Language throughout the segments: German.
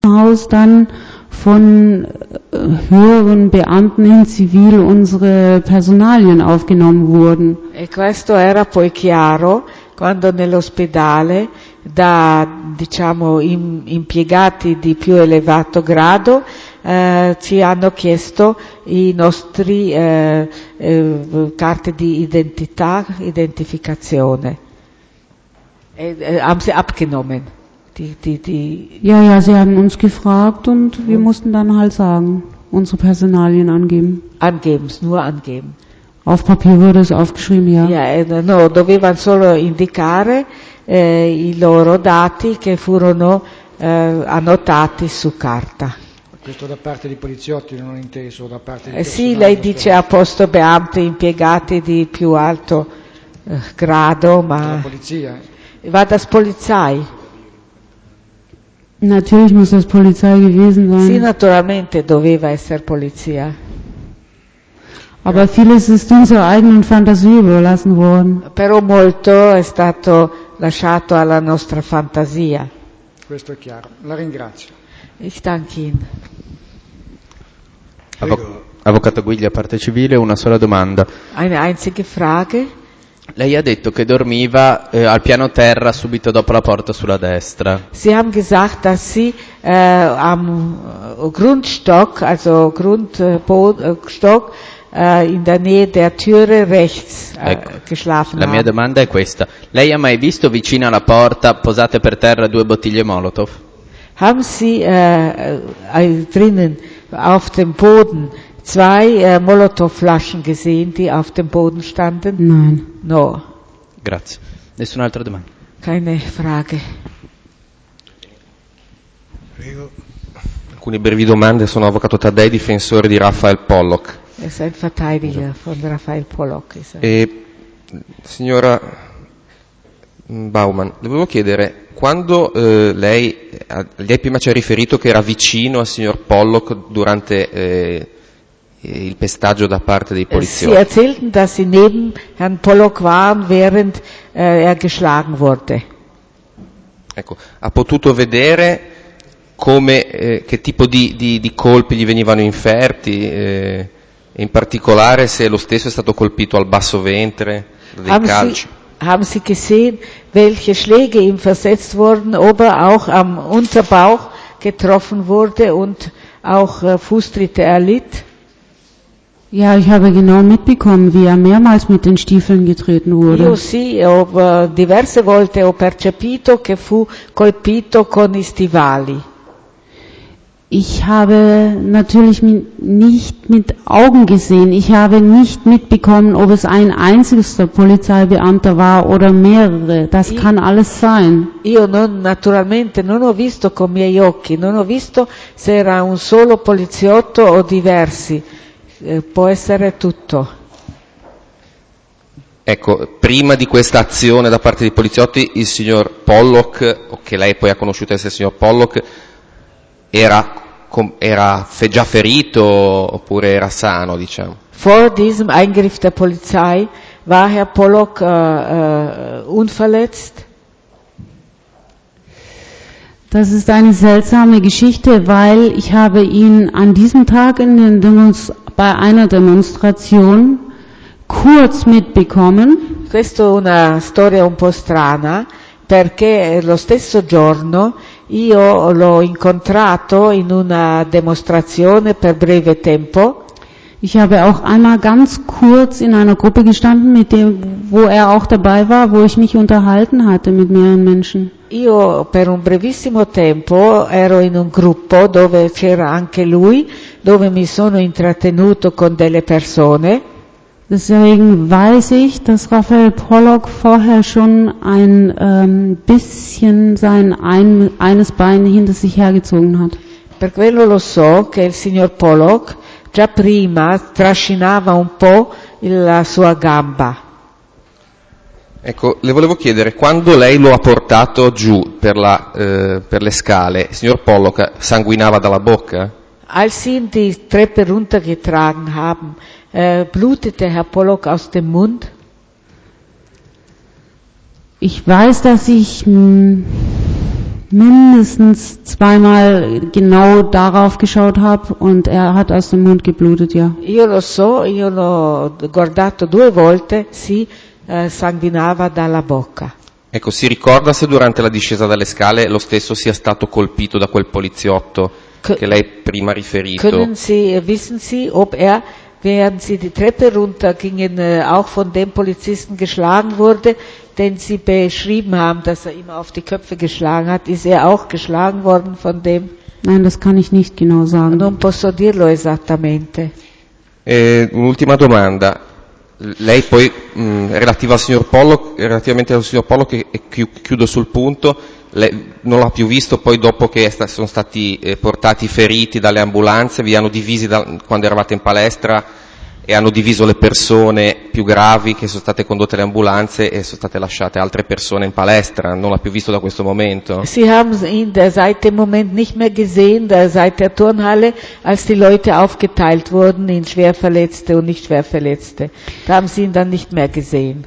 Krankenhaus dann von höheren Beamten in Zivil unsere Personalien aufgenommen wurden. E questo era poi chiaro quando nell'ospedale da, diciamo, impiegati di più elevato grado ci hanno chiesto i nostri carte di identificazione. Haben sie abgenommen. Ja, sie haben uns gefragt und wir mussten dann halt sagen, unsere Personalien angeben. Nur angeben. Auf Papier wurde es aufgeschrieben, ja. No, dovevano solo indicare i loro dati che furono annotati su carta. Questo da parte di poliziotti, non ho inteso, da parte di sì, lei dice a posto beamti impiegati di più alto grado, ma... La polizia? War das Polizei? Natürlich muss das Polizei gewesen sein. Sì, naturalmente doveva essere polizia. Aber vieles ist unserer eigenen Fantasie überlassen worden. Però molto è stato lasciato alla nostra fantasia. Questo è chiaro. La ringrazio. Ich danke Ihnen. Avvocato Guiglia, parte civile, una sola domanda. Eine einzige Frage. Lei ha detto che dormiva al piano terra subito dopo la porta sulla destra. Sie haben gesagt, dass Sie am Grundstock, also Grundstock, in der Nähe der Türe rechts geschlafen haben. La mia domanda è questa. Lei ha mai visto vicino alla porta, posate per terra, 2 bottiglie Molotov? Haben Sie drinnen auf dem Boden 2 Molotow-Flaschen gesehen, die auf dem Boden standen? Nein. No. Grazie. Nessun'altra domanda? Keine Frage. Prego. Alcune brevi domande. Sono avvocato Taddei, difensore di Raphael Pollock. Ist ein Verteidiger von Raphael Pollock. Signora Baumann, le volevo chiedere, quando lei prima ci ha riferito che era vicino al signor Pollock durante il pestaggio da parte dei poliziotti. Sie erzählten, dass Sie neben Herrn Pollock waren, während geschlagen wurde. Ecco, ha potuto vedere come, che tipo di colpi gli venivano inferti, in particolare se lo stesso è stato colpito al basso ventre, dei calci. Haben Sie gesehen, welche Schläge ihm versetzt wurden, ob er auch am Unterbauch getroffen wurde und auch Fußtritte erlitt? Ja, ich habe genau mitbekommen, wie er mehrmals mit den Stiefeln getreten wurde. Io sì, ho diverse volte ho percepito che fu colpito con i stivali. Ich habe natürlich nicht mit Augen gesehen. Ich habe nicht mitbekommen, ob es ein einziger Polizeibeamter war oder mehrere. Das kann alles sein. Io naturalmente non ho visto con i miei occhi, non ho visto se era un solo poliziotto o diversi. Può essere tutto. Ecco, prima di questa azione da parte dei poliziotti, il signor Pollock, o che lei poi ha conosciuto essere il signor Pollock, era già ferito oppure era sano, diciamo? Vor diesem Eingriff der Polizei war Herr Pollock unverletzt? Das ist eine seltsame Geschichte, weil ich habe ihn an diesem Tag bei einer Demonstration kurz mitbekommen. Questa è una storia un po' strana, perché lo stesso giorno io l'ho incontrato in una dimostrazione per breve tempo. Ich habe auch einmal ganz kurz in einer Gruppe gestanden, wo er auch dabei war, wo ich mich unterhalten hatte mit mehreren Menschen. Io per un brevissimo tempo ero in un gruppo dove c'era anche lui, dove mi sono intrattenuto con delle persone. Deswegen weiß ich, dass Raphael Pollock vorher schon ein bisschen eines Bein hinter sich hergezogen hat. Per quello lo so che il signor Pollock già prima trascinava un po' la sua gamba. Ecco, le volevo chiedere, quando lei lo ha portato giù per le scale, il signor Pollock sanguinava dalla bocca? Als sie ihn die Treppe runtergetragen haben, blutete Herr Pollock aus dem Mund? Ich weiß, dass ich mindestens zweimal genau darauf geschaut habe und er hat aus dem Mund geblutet, ja. Io lo so, io l'ho guardato 2 volte, sì, sanguinava dalla bocca. Ecco, si ricorda se durante la discesa dalle scale lo stesso sia stato colpito da quel poliziotto che lei prima ha riferito? Wissen Sie, ob er, während Sie die Treppe runtergingen, auch von dem Polizisten geschlagen wurde, den Sie beschrieben haben, dass er immer auf die Köpfe geschlagen hat? Ist er auch geschlagen worden von dem? Nein, das kann ich nicht genau sagen. Non posso dirlo esattamente. Un'ultima domanda. Lei poi, relativamente al signor Pollock, e chiudo sul punto, lei non l'ha più visto poi dopo che sono stati portati feriti dalle ambulanze, vi hanno divisi quando eravate in palestra e hanno diviso le persone più gravi che sono state condotte alle ambulanze e sono state lasciate altre persone in palestra, non l'ha più visto da questo momento? Sie haben ihn seit dem Moment nicht mehr gesehen, seit der Turnhalle, als die Leute aufgeteilt wurden in Schwerverletzte und nicht Schwerverletzte. Da haben Sie ihn dann nicht mehr gesehen.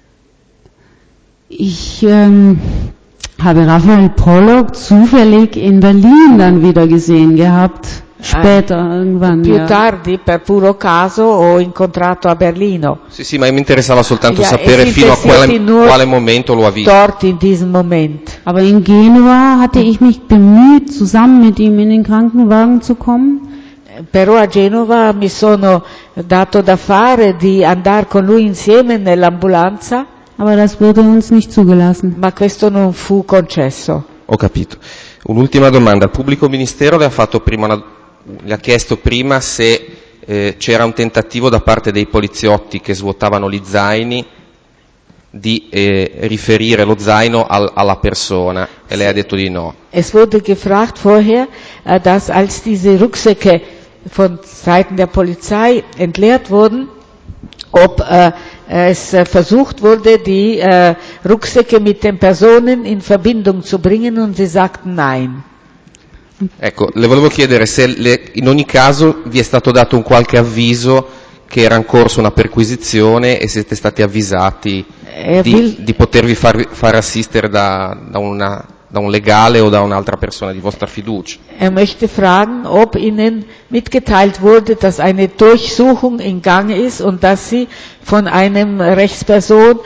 Ich habe Raphael Pollock zufällig in Berlin dann wieder gesehen gehabt. Später, irgendwann, Più ja. tardi, per puro caso, ho incontrato a Berlino. Sì, ma mi interessava soltanto Ja, sapere es fino a interessiert nur quale momento lo ha visto. Dort in diesem Moment. Aber in Genua hatte ich mich bemüht, zusammen mit ihm in den Krankenwagen zu kommen. Però a Genova mi sono dato da fare di andare con lui insieme nell'ambulanza, Aber das wurde uns nicht zugelassen. ma questo non fu concesso. Ho capito. Un'ultima domanda. Il pubblico ministero le ha chiesto prima se c'era un tentativo da parte dei poliziotti che svuotavano gli zaini di riferire lo zaino alla persona e lei ha detto di no. Es wurde gefragt vorher, dass als diese Rucksäcke von Seiten der Polizei entleert wurden, ob es versucht wurde, die Rucksäcke mit den Personen in Verbindung zu bringen, und sie sagten nein. Ecco, le volevo chiedere se in ogni caso vi è stato dato un qualche avviso che era in corso una perquisizione e siete stati avvisati di potervi far assistere da un legale o da un'altra persona di vostra fiducia. Möchte fragen, ob Ihnen mitgeteilt wurde, dass eine Durchsuchung in Gange ist und dass Sie von einem Rechtsperson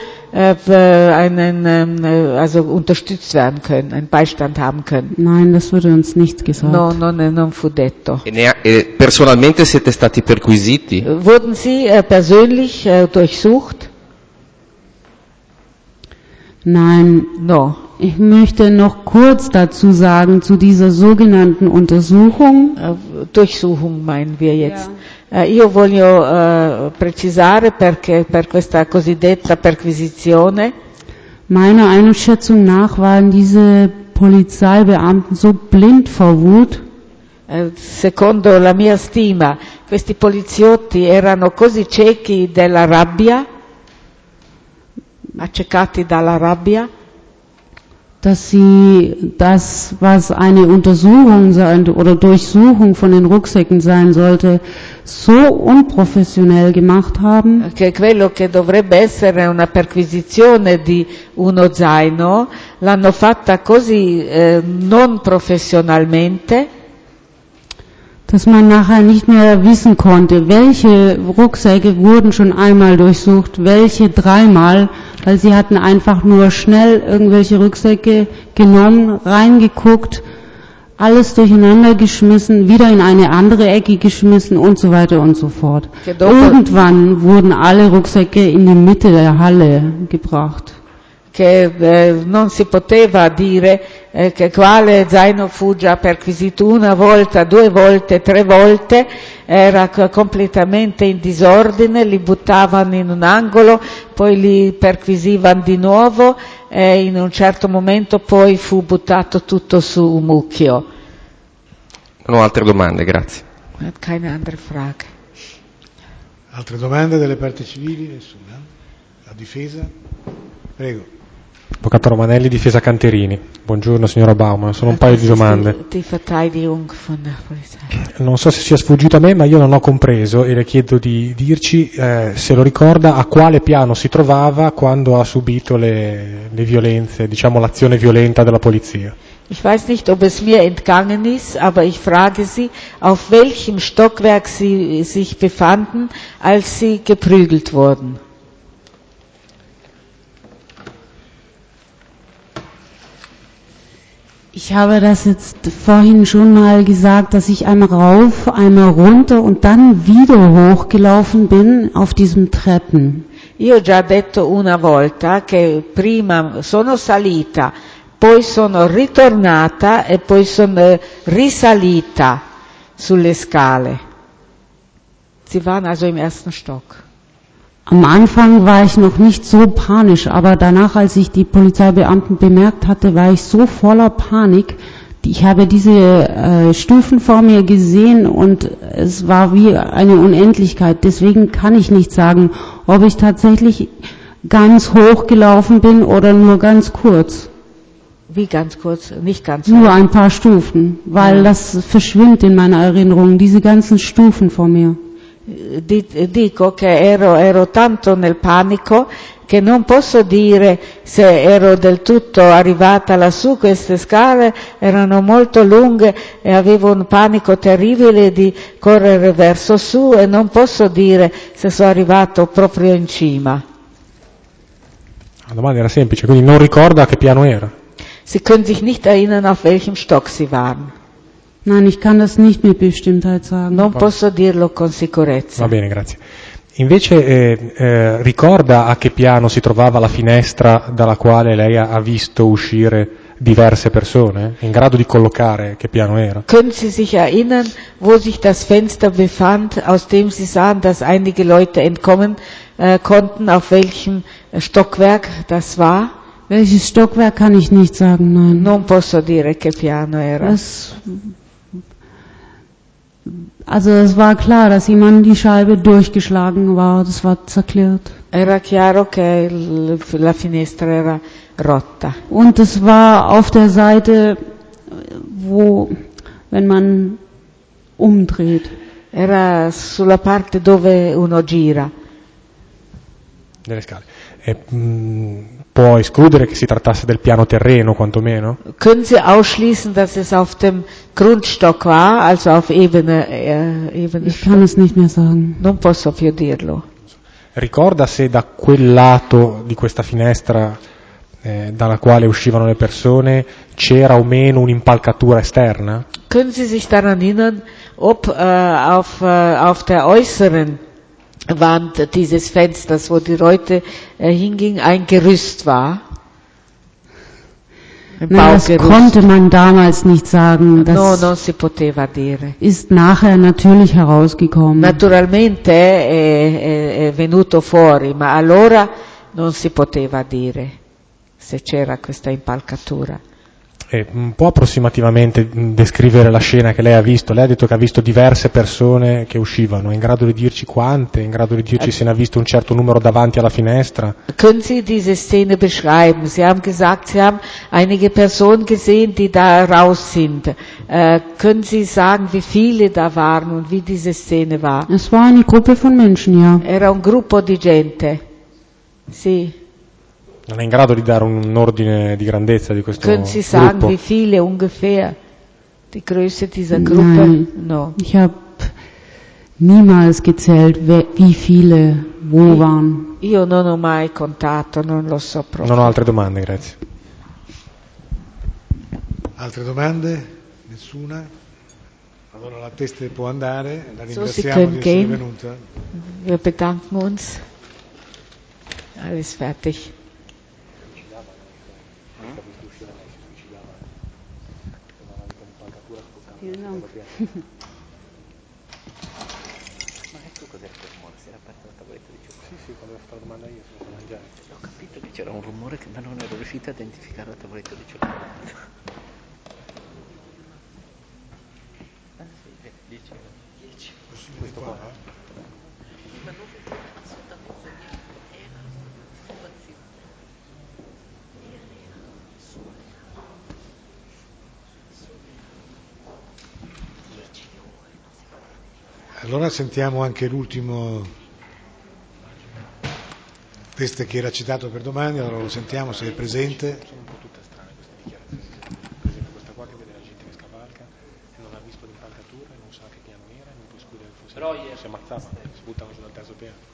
also unterstützt werden können, einen Beistand haben können. Nein, das wurde uns nicht gesagt. No, non fu detto. E personalmente siete stati perquisiti? Wurden Sie persönlich durchsucht? Nein. No. Ich möchte noch kurz dazu sagen, zu dieser sogenannten Untersuchung. Durchsuchung meinen wir jetzt. Ja. Io voglio precisare perché per questa cosiddetta perquisizione. Meiner Einschätzung nach waren diese Polizeibeamten so blind vor Wut. Secondo la mia stima, questi poliziotti erano così ciechi della rabbia, accecati dalla rabbia, dass sie das, was eine Untersuchung oder Durchsuchung von den Rucksäcken sein sollte, so unprofessionell gemacht haben. Che quello che dovrebbe essere una perquisizione di uno zaino l'hanno fatta così non professionalmente, dass man nachher nicht mehr wissen konnte, welche Rucksäcke wurden schon einmal durchsucht, welche dreimal, weil sie hatten einfach nur schnell irgendwelche Rücksäcke genommen, reingeguckt, alles durcheinander geschmissen, wieder in eine andere Ecke geschmissen und so weiter und so fort. Irgendwann wurden alle Rucksäcke in die Mitte der Halle gebracht. Che non si poteva dire che quale zaino fu già perquisito una volta, 2 volte, 3 volte, era completamente in disordine, li buttavano in un angolo, poi li perquisivano di nuovo e in un certo momento poi fu buttato tutto su un mucchio. Non ho altre domande, grazie. Keine andere Frage. Altre domande delle parti civili? Nessuna? La difesa? Prego. Avvocato Romanelli, difesa Canterini. Buongiorno signora Baumann, sono un paio di domande. Non so se sia sfuggito a me, ma io non ho compreso e le chiedo di dirci se lo ricorda a quale piano si trovava quando ha subito le violenze, diciamo l'azione violenta della polizia. Ich weiß nicht, ob es mir entgangen ist, aber ich frage Sie, auf welchem Stockwerk Sie sich befanden, als Sie geprügelt wurden. Ich habe das jetzt vorhin schon mal gesagt, dass ich einmal rauf, einmal runter und dann wieder hochgelaufen bin auf diesen Treppen. Io ho già detto una volta che prima sono salita, poi sono ritornata e poi sono risalita sulle scale. Sie waren also im ersten Stock. Am Anfang war ich noch nicht so panisch, aber danach, als ich die Polizeibeamten bemerkt hatte, war ich so voller Panik. Ich habe diese Stufen vor mir gesehen und es war wie eine Unendlichkeit. Deswegen kann ich nicht sagen, ob ich tatsächlich ganz hoch gelaufen bin oder nur ganz kurz. Wie ganz kurz? Nicht ganz Nur hoch. ein paar Stufen, weil das verschwimmt in meiner Erinnerung, diese ganzen Stufen vor mir. Dico che ero tanto nel panico che non posso dire se ero del tutto arrivata lassù. Queste scale erano molto lunghe e avevo un panico terribile di correre verso su e non posso dire se sono arrivato proprio in cima. La domanda era semplice, quindi non ricorda a che piano era. Sie können sich nicht erinnern, auf welchem Stock Sie waren. Nein, ich kann das nicht mit Bestimmtheit sagen. Non posso dirlo con sicurezza. Va bene, grazie. Invece ricorda a che piano si trovava la finestra dalla quale lei ha visto uscire diverse persone? È in grado di collocare che piano era? Können Sie sich erinnern, wo sich das Fenster befand, aus dem Sie sahen, dass einige Leute entkommen konnten, auf welchem Stockwerk das war? Welches Stockwerk kann ich nicht sagen, nein. Non posso dire che piano era. Also es war klar, dass jemand die Scheibe durchgeschlagen war, das war zerklirrt. Era chiaro che la finestra era rotta. Und es war auf der Seite, wo, wenn man umdreht. Era sulla parte dove uno gira. Delle scale. Può escludere che si trattasse del piano terreno, quantomeno? Können Sie ausschließen, dass es auf dem Grundstock war, also auf Ebene Ich kann es nicht mehr sagen. Non posso più dirlo. Ricorda se da quel lato di questa finestra dalla quale uscivano le persone c'era o meno un'impalcatura esterna? Können Sie sich daran erinnern, ob auf der äußeren Wand dieses Fensters, wo die Leute hingingen, ein Gerüst war? Nein, das konnte man damals nicht sagen. Das no, non si poteva dire. Ist nachher natürlich herausgekommen. Naturalmente è venuto fuori, ma allora non si poteva dire se c'era questa impalcatura. Può approssimativamente descrivere la scena che lei ha visto? Lei ha detto che ha visto diverse persone che uscivano, è in grado di dirci quante? È in grado di dirci se ne ha visto un certo numero davanti alla finestra? Können Sie diese Szene beschreiben? Sie haben gesagt, Sie haben einige Personen gesehen, die da raus sind. Können Sie sagen, wie viele da waren und wie diese Szene war? Es war eine Gruppe von Menschen, ja. Era un gruppo di gente. Sì. Non è in grado di dare un ordine di grandezza di questo Können Sie sagen, gruppo? wie viele ungefähr? Die Größe dieser Gruppe? Nein. No. Ich habe niemals gezählt, wie viele wo waren. Io non ho mai contato, non lo so proprio. Non ho altre domande, grazie. Altre domande? Nessuna? Allora la testa può andare, la So, Sie ringraziamo können di essere gehen. venuta. Wir bedanken uns. Alles fertig. Vielen Dank. Ma ecco cos'è quel rumore? Si era aperta la tavoletta di cioccolato. Sì, quando ho fatto la domanda io sono mangiare. Ho capito che c'era un rumore ma non ero riuscito a identificare la tavoletta di cioccolato. Ah sì, 10. Questo qua? Ma non assolutamente niente. Era una situazione. Allora sentiamo anche l'ultimo test che era citato per domani, allora lo sentiamo se è presente. Sono un po' tutte strane queste dichiarazioni. Per esempio questa qua che vede la gente che scavalca e non ha visto l'impalcatura e non sa che piano era e non può escludere che fosse si ammazzava, si buttava giù dal terzo piano.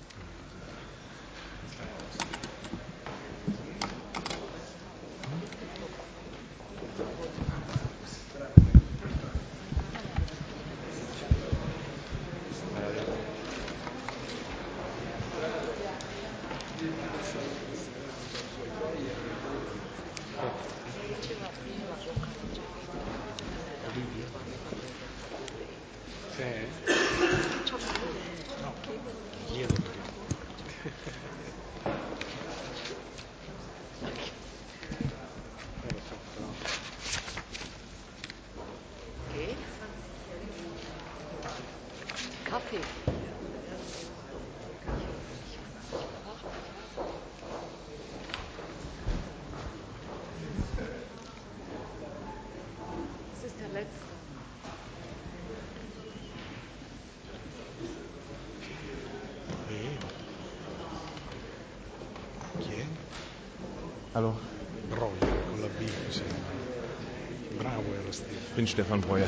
Hallo. Breuer con la B, sì. Brauer. Ich bin Stefan Breuer.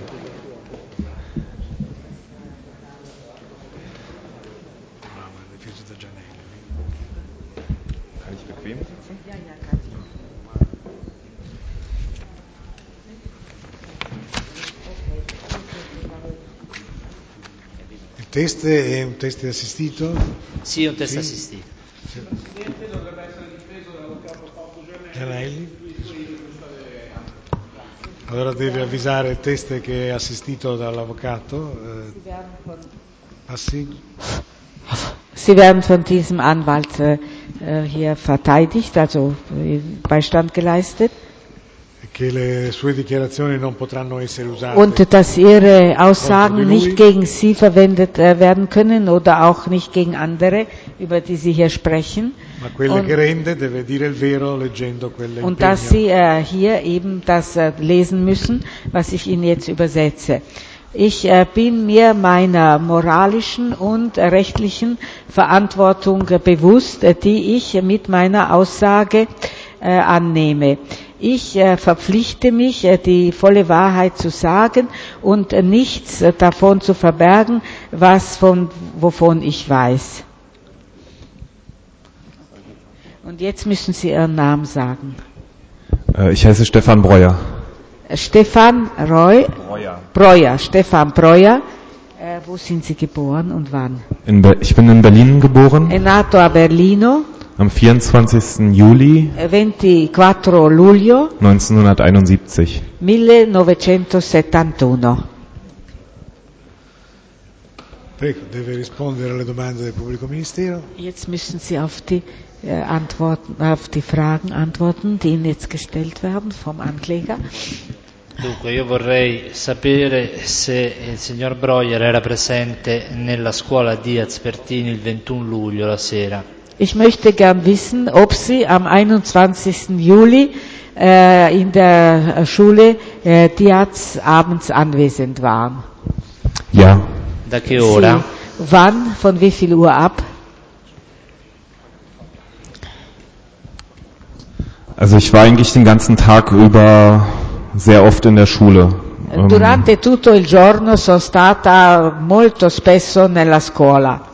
Brauer, difeso da Gianelli. Kann ich bequem sitzen? Ja, kann ich. Il test è un test assistito? Sì, un test assistito. Gianelli? Allora deve avvisare il test che è assistito dall'avvocato. Passi? Sie werden von diesem Anwalt hier verteidigt, also Beistand geleistet. Che le sue dichiarazioni non potranno essere usate. Und dass Ihre Aussagen nicht gegen Sie verwendet werden können oder auch nicht gegen andere, über die Sie hier sprechen. Ma quelle che rende deve dire il vero leggendo quelle Und dass Sie hier eben das lesen müssen, was ich Ihnen jetzt übersetze. Ich bin mir meiner moralischen und rechtlichen Verantwortung bewusst, die ich mit meiner Aussage annehme. Ich verpflichte mich, die volle Wahrheit zu sagen und nichts davon zu verbergen, wovon ich weiß. Und jetzt müssen Sie Ihren Namen sagen. Ich heiße Stefan Breuer. Stefan Breuer. Stefan Breuer. Wo sind Sie geboren und wann? Ich bin in Berlin geboren. È nato a Berlino. Am 24. Juli 24 luglio 1971. 1971. Prego, deve rispondere alle domande del pubblico ministero. Jetzt müssen Sie auf die Fragen antworten, die Ihnen jetzt gestellt werden vom Ankläger. Dunque, io vorrei sapere se il signor Breuer era presente nella scuola Diaz Pertini il 21 luglio la sera. Ich möchte gern wissen, ob Sie am 21. Juli in der Schule Diaz abends anwesend waren. Ja. Da che ora? Sie, wann, von wie viel Uhr ab? Also ich war eigentlich den ganzen Tag über sehr oft in der Schule. Durante tutto il giorno sono stata molto spesso nella scuola.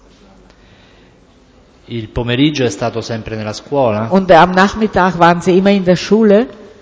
Il pomeriggio è stato sempre nella scuola? Und am Nachmittag waren Sie immer in der Schule?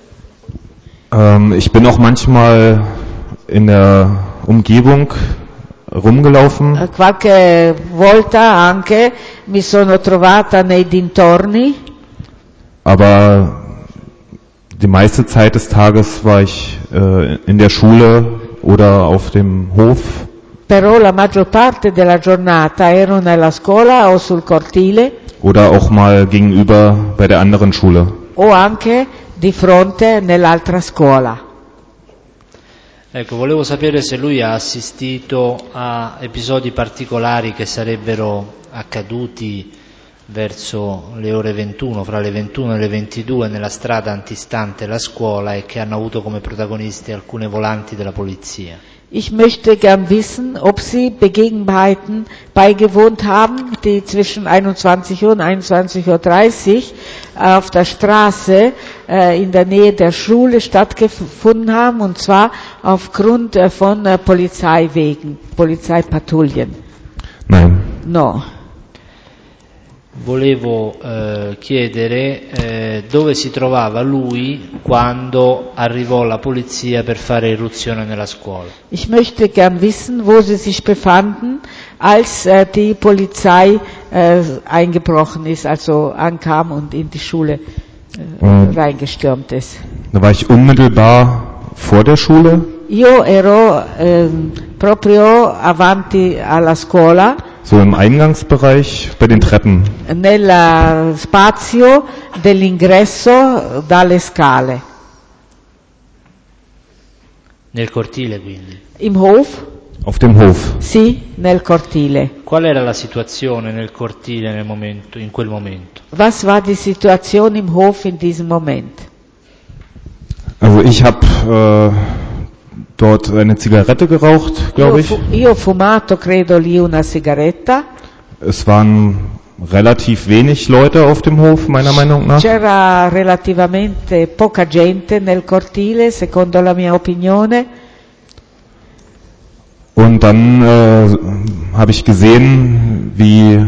Ich bin auch manchmal in der Umgebung rumgelaufen. Qualche volta anche mi sono trovata nei dintorni. Aber die meiste Zeit des Tages war ich in der Schule oder auf dem Hof. Però la maggior parte della giornata ero nella scuola o sul cortile. Oder auch mal gegenüber bei der anderen Schule. O anche di fronte nell'altra scuola. Ecco, volevo sapere se lui ha assistito a episodi particolari che sarebbero accaduti verso le ore 21, fra le 21 e le 22 nella strada antistante la scuola e che hanno avuto come protagonisti alcune volanti della polizia. Ich möchte gern wissen, ob Sie Begebenheiten beigewohnt haben, die zwischen 21 Uhr und 21:30 Uhr auf der Straße in der Nähe der Schule stattgefunden haben, und zwar aufgrund von Polizeiwegen, Polizeipatrouillen. Nein. No. Volevo chiedere dove si trovava lui quando arrivò la polizia per fare irruzione nella scuola. Ich möchte gern wissen, wo Sie sich befanden, als die Polizei eingebrochen ist, also ankam und in die Schule reingestürmt ist. Da war ich unmittelbar vor der Schule. Io ero proprio avanti alla scuola, So im Eingangsbereich bei den Treppen. nel spazio dell'ingresso dalle scale. Nel cortile, quindi. Im Hof? Auf dem Hof. Sì, nel cortile. Qual era la situazione nel cortile in quel momento? Was war die Situation im Hof in diesem Moment? Also ich habe dort eine Zigarette geraucht, glaube ich. Io ho fumato, credo, lì una sigaretta. Es waren relativ wenig Leute auf dem Hof, meiner Meinung nach. C'era relativamente poca gente nel cortile, secondo la mia opinione. Und dann habe ich gesehen, wie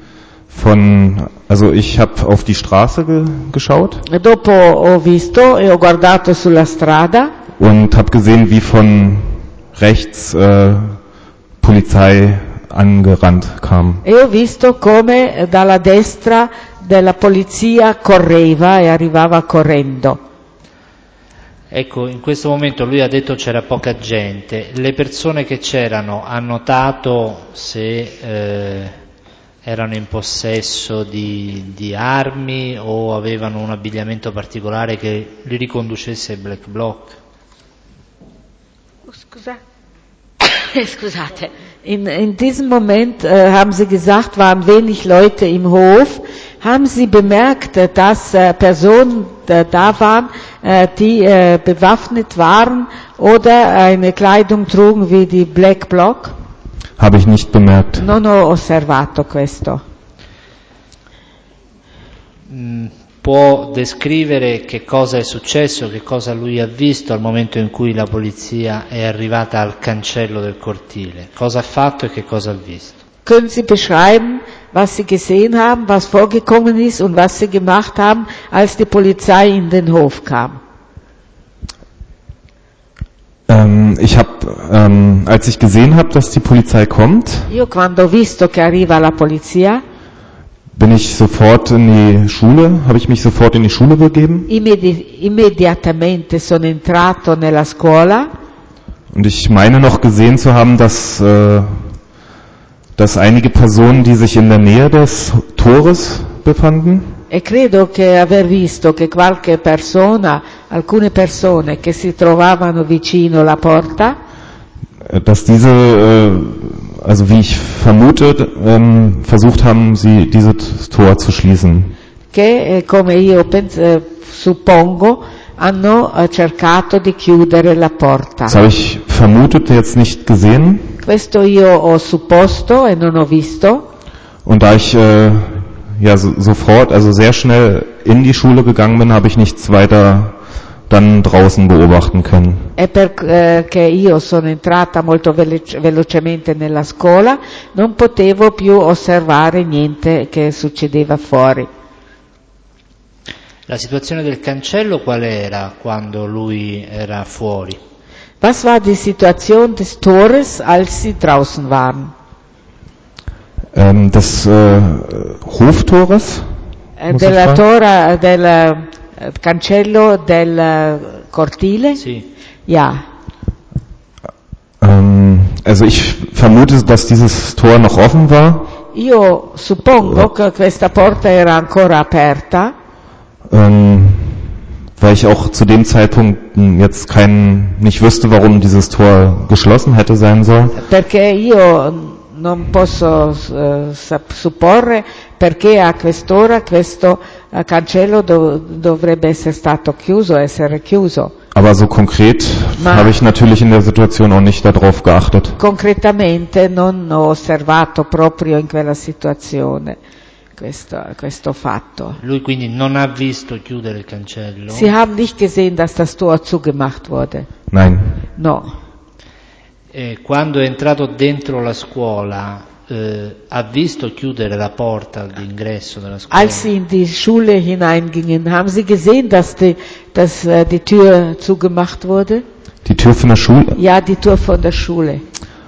also ich habe auf die Straße geschaut. E dopo ho visto e ho guardato sulla strada. Und habe gesehen, wie von rechts Polizei angerannt kam. E ho visto come dalla destra della polizia correva e arrivava correndo. Ecco, in questo momento lui ha detto c'era poca gente. Le persone che c'erano hanno notato se erano in possesso di armi o avevano un abbigliamento particolare che li riconducesse ai Black Bloc? Scusate, in diesem Moment haben Sie gesagt, waren wenig Leute im Hof. Haben Sie bemerkt, dass Personen da waren, die bewaffnet waren oder eine Kleidung trugen wie die Black Bloc? Habe ich nicht bemerkt. Non ho osservato questo. Può descrivere che cosa è successo, che cosa lui ha visto al momento in cui la polizia è arrivata al cancello del cortile? Cosa ha fatto e che cosa ha visto? Können Sie beschreiben, was Sie gesehen haben, was vorgekommen ist und was Sie gemacht haben, als die Polizei in den Hof kam? Als ich gesehen habe, dass die Polizei kommt, Io quando ho visto che arriva la polizia, habe ich mich sofort in die Schule begeben. Immediatamente sono entrato nella scuola. Und ich meine noch gesehen zu haben, dass einige Personen, die sich in der Nähe des Tores befanden, E credo che aver visto che alcune persone che si trovavano vicino alla porta, dass diese, also wie ich vermute, versucht haben, dieses Tor zu schließen. che come io suppongo hanno cercato di chiudere la porta. Das habe ich vermutet, jetzt nicht gesehen. Questo io ho supposto e non ho visto. Und da ich sofort, also sehr schnell in die Schule gegangen bin, habe ich nichts weiter dann draußen beobachten können. E perché io sono entrata molto velocemente nella scuola, non potevo più osservare niente che succedeva fuori. La situazione del cancello qual era quando lui era fuori? Was war die Situation des Tores, als Sie draußen waren? Des Hoftores? Del cancello del cortile? Sì. Ja. Also ich vermute, dass dieses Tor noch offen war. Io suppongo che questa porta era ancora aperta. Weil ich auch zu dem Zeitpunkt jetzt nicht wüsste, warum dieses Tor geschlossen hätte sein sollen. Perché io non posso supporre perché a quest'ora questo cancello dovrebbe essere stato chiuso, essere chiuso. Aber so konkret habe ich natürlich in der Situation auch nicht darauf geachtet. Concretamente non ho osservato proprio in quella situazione questo fatto. Lui quindi non ha visto chiudere il cancello? Sie haben nicht gesehen, dass das Tor zugemacht wurde? Nein. No. Quando è entrato dentro la scuola, ha visto chiudere la porta d'ingresso della scuola? Als Sie in die Schule hineingingen, haben Sie gesehen, dass die Tür zugemacht wurde? Die Tür von der Schule? Ja, die Tür von der Schule.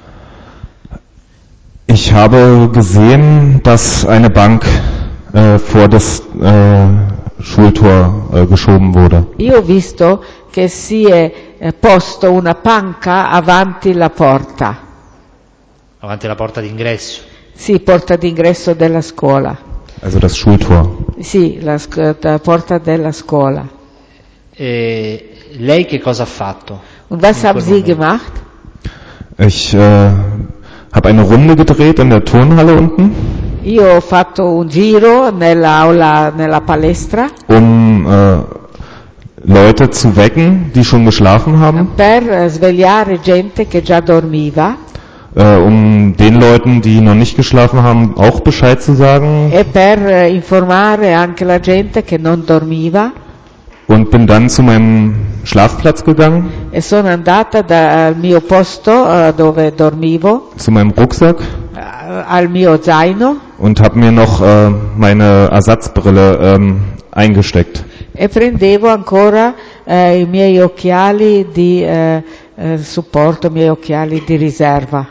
Ich habe gesehen, dass eine Bank vor das Schultor geschoben wurde. Io ho visto che si è posto una panca avanti la porta. Avanti la porta d'ingresso? Sì, porta d'ingresso della scuola. Also das Schultor. Sì, la porta della scuola. Lei che cosa ha fatto? Und was haben Sie gemacht? Ich habe eine Runde gedreht in der Turnhalle unten. Io ho fatto un giro nella palestra. Leute zu wecken, die schon geschlafen haben. Per svegliare gente che già dormiva. Den Leuten, die noch nicht geschlafen haben, auch Bescheid zu sagen. E per informare anche la gente che non dormiva. Und bin dann zu meinem Schlafplatz gegangen. E sono andata dal mio posto dove dormivo. Zu meinem Rucksack. Al mio zaino. Und habe mir noch meine Ersatzbrille eingesteckt. E prendevo ancora i miei occhiali di supporto, i miei occhiali di riserva.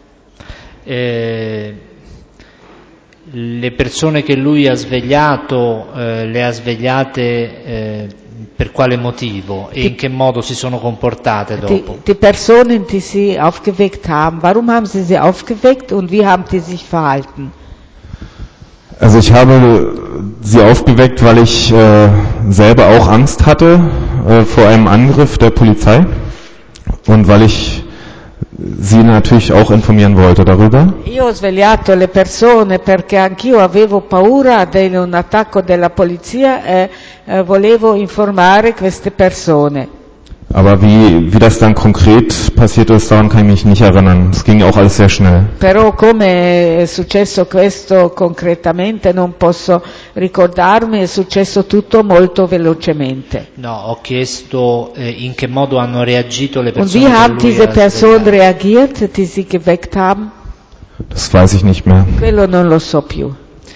Le persone che lui ha svegliato, le ha svegliate per quale motivo e in che modo si sono comportate dopo? Die Personen, die sie aufgeweckt haben, warum haben sie aufgeweckt und wie haben die sich verhalten? Also ich habe sie aufgeweckt, weil ich selber auch Angst hatte vor einem Angriff der Polizei und weil ich sie natürlich auch informieren wollte darüber. Io ho svegliato le persone perché anch'io avevo paura di un attacco della polizia e volevo informare queste persone. Aber wie das dann konkret passiert ist, daran kann ich mich nicht erinnern. Es ging auch alles sehr schnell. Però come è successo questo concretamente non posso ricordarmi, è successo tutto molto velocemente. No, ho chiesto in che modo hanno reagito le persone. Und wie haben diese Personen reagiert, die sie geweckt haben? Das weiß ich nicht mehr. Quello non lo so più.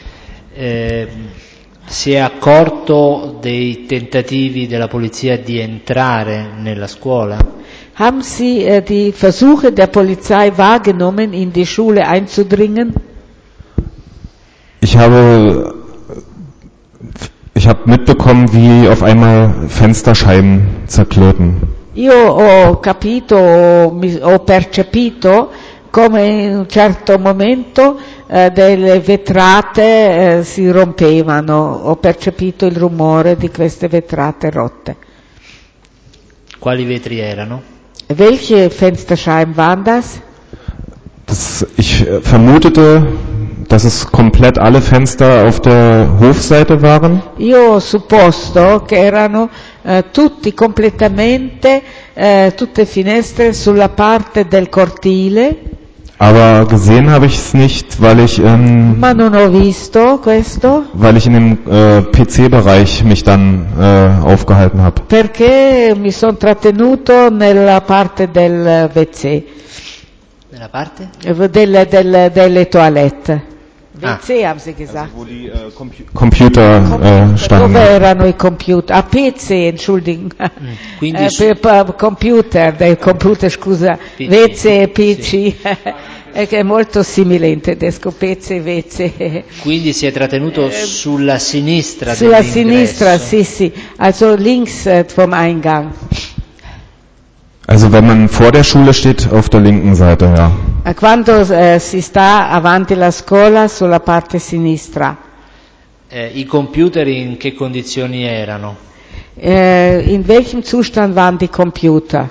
Si è accorto dei tentativi della polizia di entrare nella scuola? Haben Sie die Versuche der Polizei wahrgenommen, in die Schule einzudringen? Ich habe mitbekommen, wie auf einmal Fensterscheiben zerklirrten. Io ho capito, ho percepito come in un certo momento delle vetrate si rompevano, ho percepito il rumore di queste vetrate rotte. Quali vetri erano? Welche Fensterscheiben waren das? Ich vermutete, dass es komplett alle Fenster auf der Hofseite waren. Io ho supposto che erano tutti completamente, tutte finestre sulla parte del cortile. Aber gesehen habe ich es nicht, weil ich Ma non ho visto questo. Weil ich in dem PC-Bereich mich dann aufgehalten habe. Perché mi sono trattenuto nella parte del WC. Nella parte? Delle toilette. WC haben Sie gesagt. Also wo die Computer standen. Dove erano i computer? Ah, PC, entschuldigen. Quindi computer, scusa. PC, WC e PC. Sì. È che è molto simile in tedesco, PC e WC. Quindi si è trattenuto sulla sinistra Sulla dell'ingresso. sinistra, sì. Also links vom Eingang. Also wenn man vor der Schule steht, auf der linken Seite, ja. Quando si sta avanti la scuola, sulla parte sinistra. I computer in che condizioni erano? In welchem Zustand waren die Computer?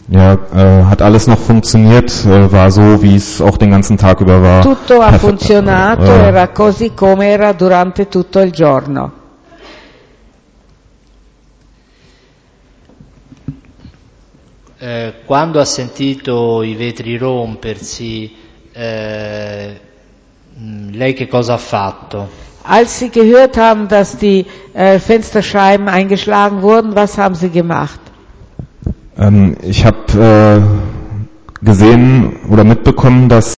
Ja, hat alles noch funktioniert, war so, wie es auch den ganzen Tag über war. Tutto ha funzionato, era così come era durante tutto il giorno. Quando ha sentito i vetri rompersi, lei che cosa ha fatto? Als Sie gehört haben, dass die Fensterscheiben eingeschlagen wurden, was haben Sie gemacht? Ich habe gesehen oder mitbekommen, dass